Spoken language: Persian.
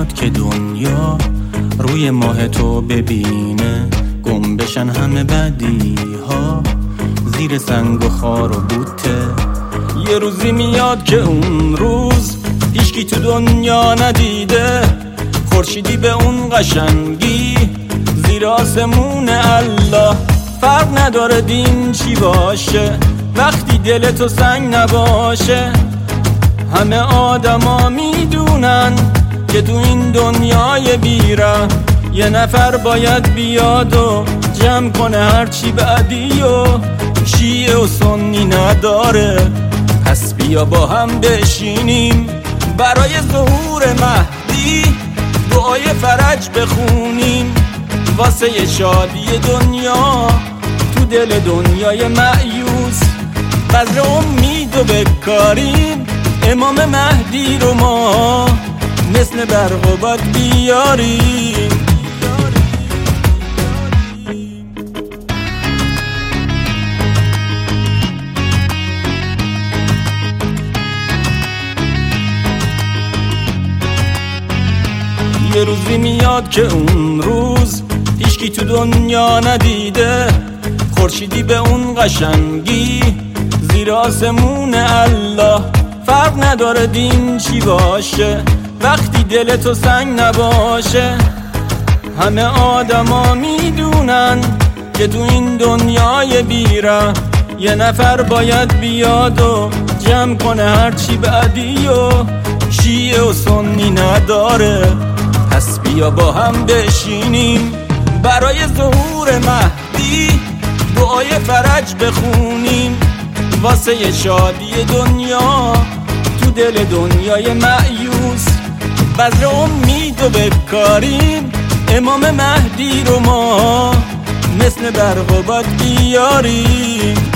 میاد که دنیا روی ماه تو ببینه، گم بشن همه بدی ها زیر سنگ و خار و بوته. یه روزی میاد که اون روز هیچکی تو دنیا ندیده، خورشیدی به اون قشنگی زیر آسمون الله. فرق نداره دین چی باشه وقتی دل تو سنگ نباشه. همه آدما میدونن که تو این دنیای بیره یه نفر باید بیاد و جمع کنه هرچی بعدی و شیعه و سنی نداره. پس بیا با هم بشینیم برای ظهور مهدی دعای فرج بخونیم، واسه شادی دنیا تو دل دنیای مأیوس. بذر امید و بکاریم امام مهدی رو ما مثل برق و باد بیاریم. یه روزی میاد که اون روز هیچکی تو دنیا ندیده، خورشیدی به اون قشنگی زیر آسمون الله. فرق نداره دین چی باشه وقتی دل تو سنگ نباشه. همه آدما میدونن که تو این دنیای بیره یه نفر باید بیاد و جمع کنه هرچی بعدی و شیعه و سنی نداره. پس بیا با هم بشینیم برای ظهور مهدی دعای فرج بخونیم، واسه شادی دنیا تو دل دنیای مأیوس. بذر امید و بکاریم امام مهدی رو ما مثل برق و باد بیاریم.